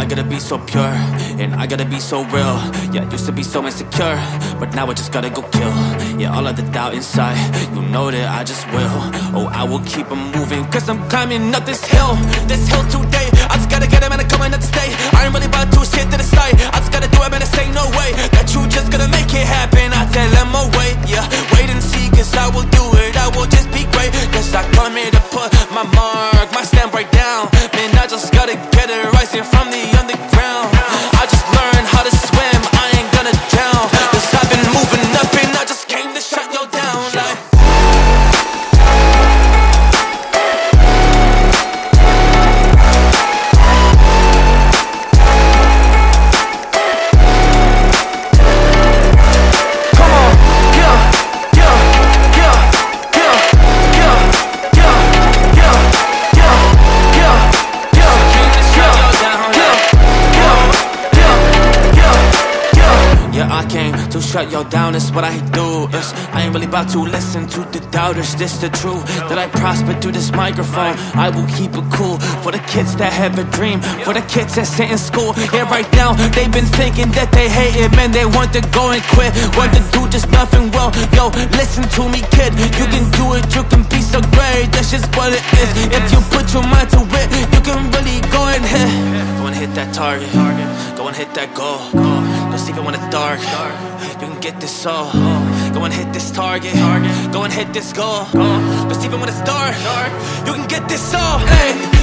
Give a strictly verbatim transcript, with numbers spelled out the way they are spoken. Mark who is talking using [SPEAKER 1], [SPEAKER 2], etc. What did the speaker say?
[SPEAKER 1] I gotta be so pure, and I gotta be so real. Yeah, I used to be so insecure, but now I just gotta go kill. Yeah, all of the doubt inside, you know that I just will. Oh, I will keep on moving, cause I'm climbing up this hill. This hill today, I just gotta get it, man, I'm coming up to stay. I ain't really about to shit to the side, I just gotta do it, man, I say no way that you just gonna make it happen. I tell them, oh wait, yeah, wait and see, cause I will do it, I will just be great. Cause I come here to put my mark, my stamp right down. Man, I just gotta get it rising from the underground. I just learned how to swim, I ain't gonna drown. Cause I've been moving up and I just came to shut you down like. I came to shut y'all down, that's what I do. It's, I ain't really about to listen to the doubters, this the truth. That I prosper through this microphone, I will keep it cool. For the kids that have a dream, for the kids that sit in school. Yeah, right now, they've been thinking that they hate it. Man, they want to go and quit, want to do just nothing well. Yo, listen to me, kid, you can do it, you can be so great. That's just what it is, if you put your mind to it, you can really go and hit. Go and hit that target, go and hit that goal. Just even when it's dark, you can get this all. Go and hit this target, go and hit this goal. Just even when it's dark, you can get this all. Hey.